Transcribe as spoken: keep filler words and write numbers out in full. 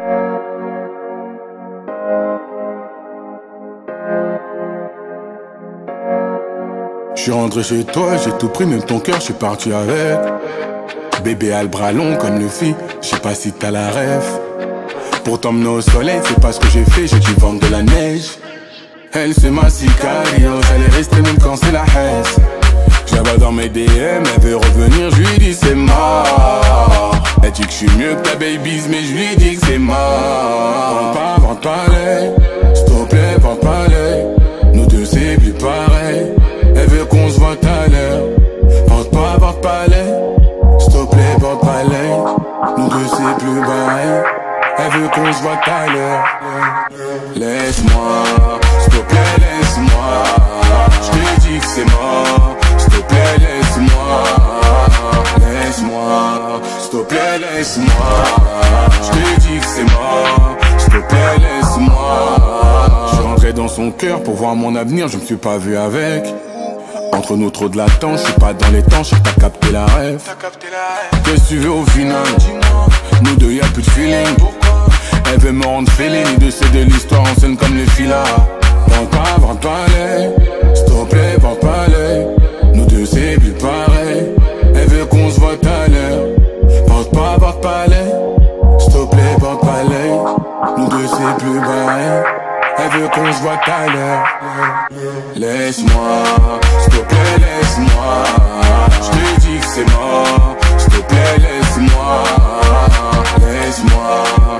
Je suis rentré chez toi, j'ai tout pris, même ton cœur, je suis parti avec. Bébé a le bras long comme le fit, je sais pas si t'as la ref. Pour t'emmener au soleil, c'est pas ce que j'ai fait, j'ai dû vendre de la neige. Elle c'est ma sicario, elle est restée même quand c'est la haisse. Je la vois dans mes D M, elle veut revenir, je lui dis c'est mort. Elle dit que je suis mieux que ta baby's, mais je lui dis que c'est mort. Vente pas, vente pas l'œil, s'il te plaît, vente pas l'œil. Nous deux c'est plus pareil, elle veut qu'on se voit tout à l'heure. Vente pas, vente pas l'œil, s'il te plaît, vente pas l'œil. Nous deux c'est plus pareil, elle veut qu'on se voit tout à l'heure. Laisse-moi, s'il te plaît, laisse-moi. Je te dis que c'est mort, s'il te plaît, laisse-moi. Laisse-moi, s'il te plaît, laisse-moi. Je te dis que c'est mort, s'il te plaît, laisse-moi. Je suis rentré dans son cœur pour voir mon avenir, je me suis pas vu avec. Entre nous trop de latence, je suis pas dans les temps, je sais pas capter la rêve. Qu'est-ce que tu veux au final? Nous deux y'a plus de feeling. Elle veut me rendre féline, de c'est de l'histoire en scène comme les filas. Vente pas, vente pas l'œil, s'il te plaît, vente pas l'œil. Nous deux c'est plus pareil, elle veut qu'on se voit tout à l'heure. Vente pas, vente pas l'œil, s'il te plaît, vente pas l'œil. Nous deux c'est plus pareil, elle veut qu'on se voit tout à l'heure. Laisse-moi, s'il te plaît, laisse-moi. Je te dis que c'est mort, s'il te plaît, laisse-moi. Laisse-moi.